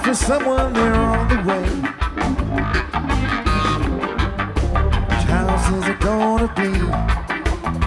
someone there on the way. Which house is it gonna be?